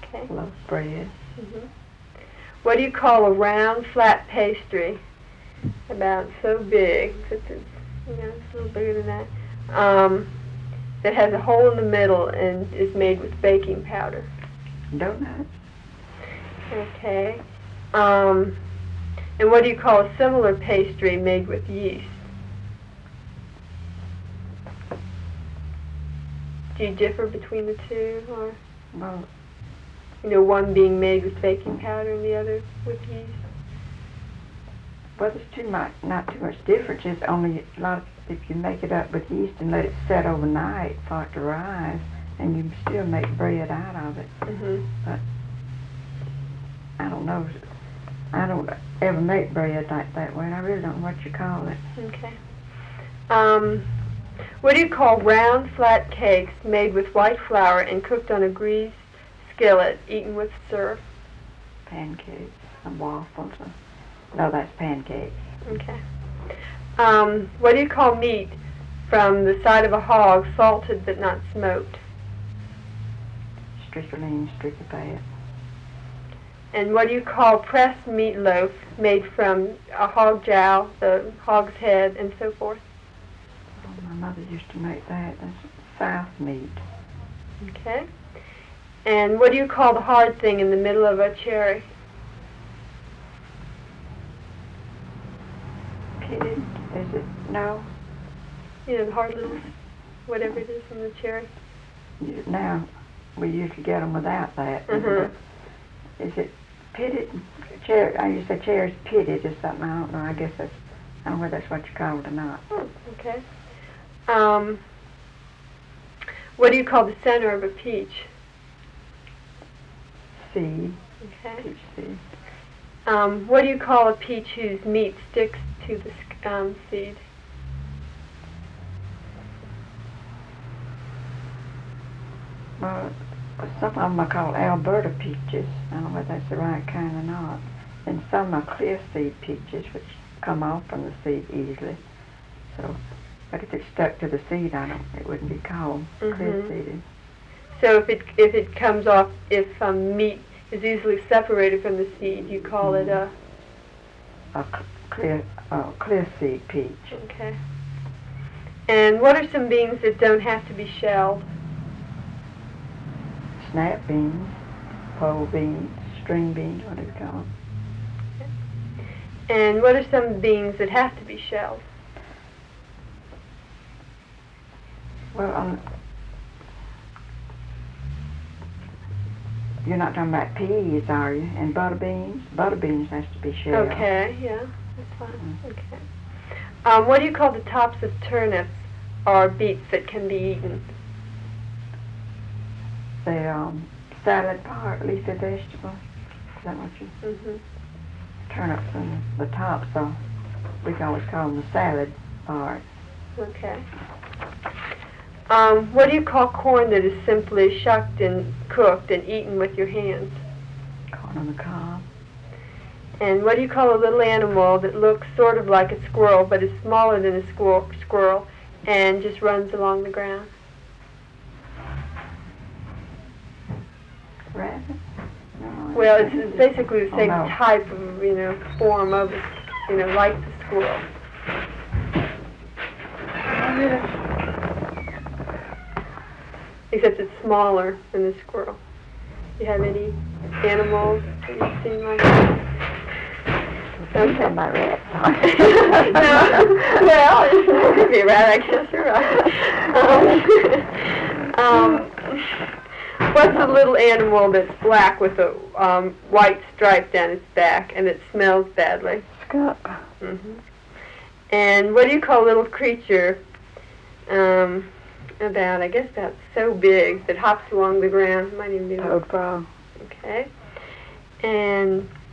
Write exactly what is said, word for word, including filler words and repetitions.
Okay. Loaf bread. Mm-hmm. What do you call a round, flat pastry? About so big, that it's, you know, it's a little bigger than that. Um, that has a hole in the middle and is made with baking powder. Donut. Okay. Um, and what do you call a similar pastry made with yeast? Do you differ between the two, or Well, you know, one being made with baking powder and the other with yeast? well, there's too much, not too much difference. It's only a lot of, if you make it up with yeast and let it set overnight for it to rise, and you can still make bread out of it. Mm-hmm. But I don't know. I don't ever make bread like that way, and I really don't know what you call it. Okay. Um, what do you call round, flat cakes made with white flour and cooked on a greased skillet, eaten with syrup? Pancakes and waffles. And, no, that's pancakes. Okay. Um, what do you call meat from the side of a hog, salted but not smoked? Strickerline, stricker. And what do you call pressed meatloaf made from a hog jowl, the hog's head, and so forth? Oh, my mother used to make that. That's south meat. Okay. And what do you call the hard thing in the middle of a cherry? Pitted? Is it? No. You know, the hard little, whatever it is in the cherry. You, now, we usually get them without that. Mm-hmm. Is it pitted? Cherry, I used to say cherry's pitted or something. I don't know. I guess that's, I don't know whether that's what you call it or not. Oh, okay. Um, what do you call the center of a peach? Seed. Okay. Peach seed. Um, what do you call a peach whose meat sticks to the sk- um, seed? Well, some of them are called Alberta peaches. I don't know whether that's the right kind or not. And some are clear seed peaches, which come off from the seed easily. So, but if it's stuck to the seed, I don't. It wouldn't be called Mm-hmm. clear seeded. So if it if it comes off, if um, meat is easily separated from the seed, you call Mm-hmm. it a. A c- clear, uh, clear seed peach. Okay. And what are some beans that don't have to be shelled? Snap beans, pole beans, string beans, what do you call them? And what are some beans that have to be shelled? Well, um, you're not talking about peas, are you? And butter beans? Butter beans has to be shelled. Okay, yeah, that's fine. Okay. Um, what do you call the tops of turnips or beets that can be eaten? The um, salad part, leafy vegetable. Is that what you? Mm-hmm. Turnips and the tops are, we can always call them the salad part. Okay. Um, what do you call corn that is simply shucked and cooked and eaten with your hands? Corn on the cob. And what do you call a little animal that looks sort of like a squirrel but is smaller than a squirrel, squirrel and just runs along the ground? Rabbit? No, Well, it's, it's basically the Oh, same no. type of, you know, form of it, you know, like the squirrel. Except it's smaller than the squirrel. Do you have any animals that you've seen like that? Okay. My rat. No. Well, it could be a rat, I guess you're right. Um, um, what's a little animal that's black with a um, white stripe down its back and it smells badly? Skunk. Mm-hmm. And what do you call a little creature um, about, I guess about so big that hops along the ground? Might even be Toad frog. Okay. And